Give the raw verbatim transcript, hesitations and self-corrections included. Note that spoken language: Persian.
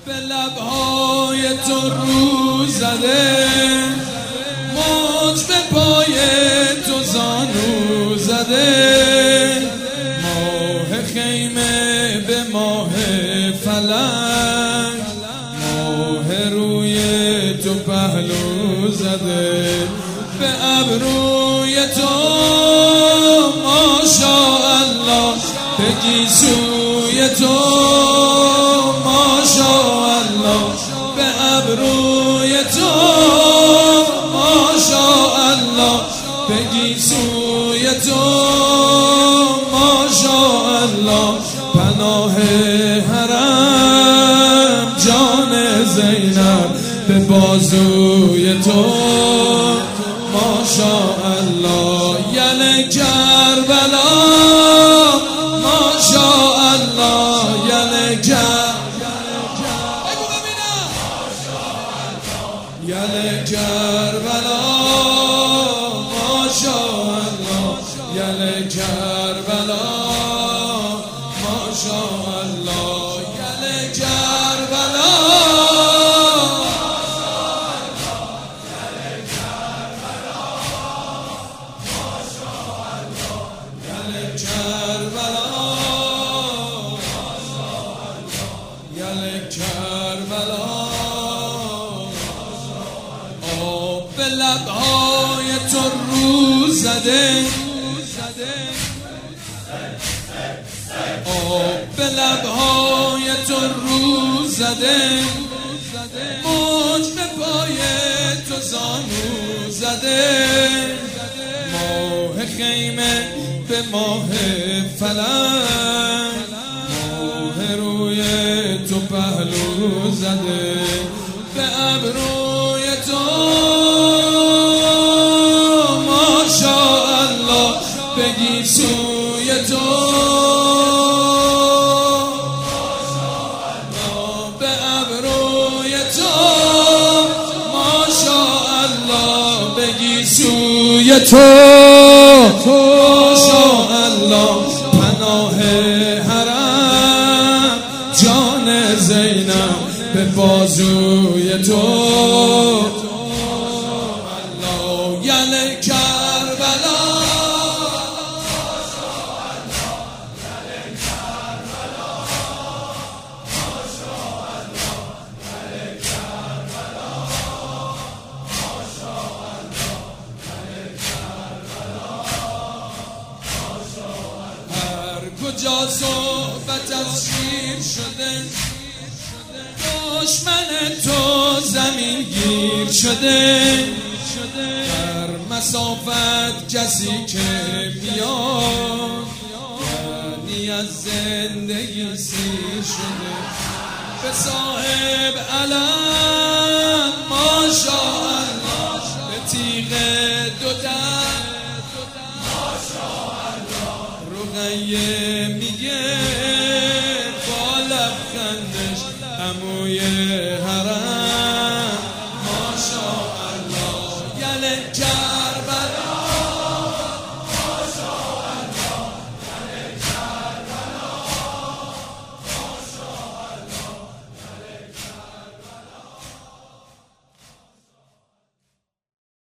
به لبهای تو رو زده، موج به پای تو زانو زده، ماه خیمه به ماه فلک، ماه روی تو پهلو زده، به ابروی تو ماشاءالله، به گیسوی تو ماشاءالله، به ابروی تو ماشاءالله، به گیسوی تو ماشاءالله، پناه حرم جان زینب به بازوی تو ماشاءالله، یل کربلا ماشاءالله، یل کربلا یل کربلا ماشاءالله، یل کربلا ماشاءالله، یل کربلا به لبهای تو رو زده، به لبهای تو رو زده، موج به پای تو زانو زده، ماه خیمه به ماه فلک، ماه روی تو پهلو زده، به ابروی تو ماشاءالله، به گیسوی تو ماشاءالله، به ابروی تو ماشاءالله، به گیسوی تو ماشاءالله، پناه حرم جان زینب به بازوی تو ماشاءالله، یل کربلا کجا صحبت از شیر شده، دشمن تو زمین گیر شده، در مسافت کسی که میاد یعنی از زندگی سیر شده، به صاحب علم ماشاءالله، به تیغ دو دست ماشاءالله، رقیه میگه